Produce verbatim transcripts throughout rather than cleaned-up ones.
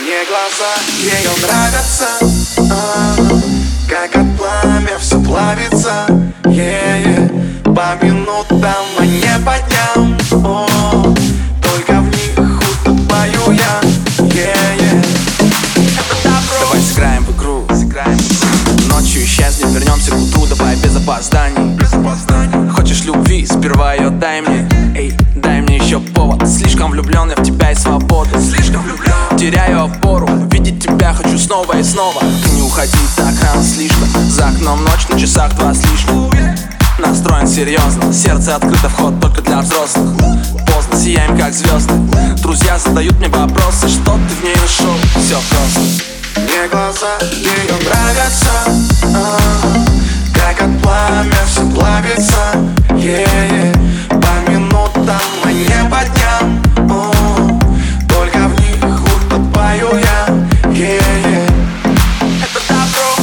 Мне глаза ее нравятся, а, как от пламя все плавится, е-е. По минутам, а не по дням, о, только в них утопаю я, е-е. Давай сыграем в игру, сыграем в игру. Ночью исчезнем, вернемся к утру, давай без опозданий. Без опозданий. Хочешь любви, сперва ее дай мне. Эй, дай мне еще повод. Слишком влюблен я в тебя и свободу. Слишком влюблен. Теряю опору, видеть тебя хочу снова и снова. Ты не уходи так рано слишком. За окном ночь, на часах два с лишним. Настроен серьезно, сердце открыто, вход только для взрослых. Поздно, сияем как звезды. Друзья задают мне вопросы, что ты в ней нашел? Все просто. Мне глаза ее нравятся, а, как от пламя все плавится, е-е. По минутам, а не по дням, о, только в них утопаю я, е-е. Это добро.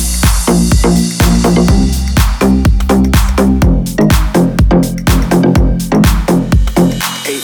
Эй.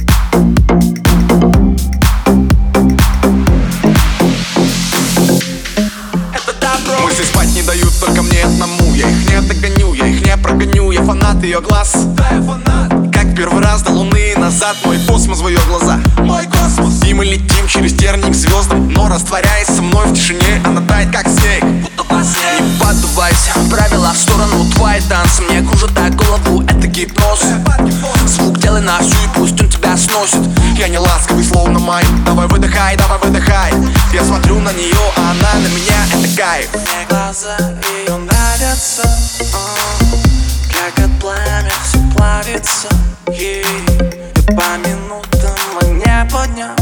Мысли спать не дают только мне одному. Я их не догоню, я их не прогоню. Я фанат ее глаз, да, я фанат. Как первый раз до луны назад. Мой космос в ее глаза, мой космос. И мы летим через терник к звездам. Но растворяясь со мной в тишине, она тает как снег, будто по снег. Не поддувайся, правила в сторону, твои танцы мне кружат так голову, это гипноз. Звук делай на всю и пусть он тебя сносит. Я не ласковый, словно май. Давай выдыхай, давай выдыхай. Я смотрю на нее, а она на меня, это кайф. Мне глаза ее нравятся, а, как от пламя все плавится, и по минутам, а не по дням.